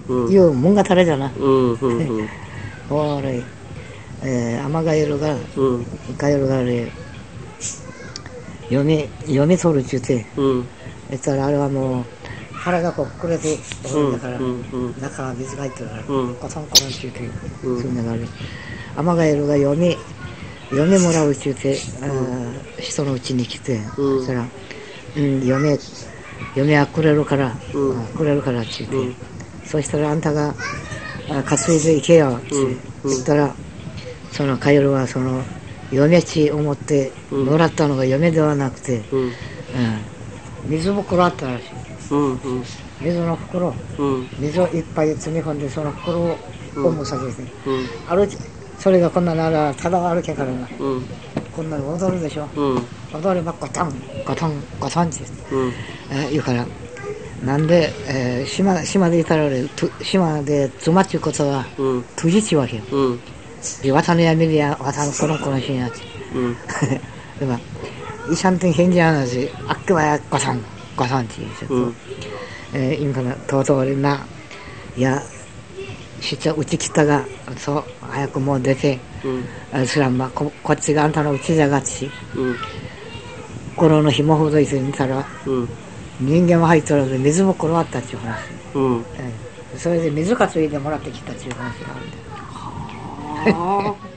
いうもんがたれじゃな。 응. 俺、アマガエルが、ガエルがね、読み取るっちゅうて、言ったらあれはもう、腹がこう膨れておるんだから、中から水が入ってるから、コトンコトンっちゅうて、するんだから、アマガエルが読みもらうっちゅうて、人のうちに来て、そしたら、読みはくれるから、くれるからって言って、そしたらあんたが担いで行けよって言ったら、そのカエルはその嫁ち思ってもらったのが嫁ではなくて、水袋あったらしい。水の袋、水をいっぱい積み込んでその袋を重させて、それがこんなならただ歩けからな、こんなの踊るでしょ、踊ればゴトンゴトンゴトンって言うから、なんで、島でいたら島で妻っちゅうことは투지치わけよ。와타는 야밀이야 와타는 그런 신이야지. 그러면 이산등 현지하나지 아껴봐야 과산지. 인간은 도도리나 야 진짜 우찌 기타가 서 하얗고 뭐 내세 사람 거치가 않다는 우치자같이 코로나 힘을 후도 있는 사람人間は入っとらず水も転がったっていう話、それで水かついでもらってきたっていう話があるんで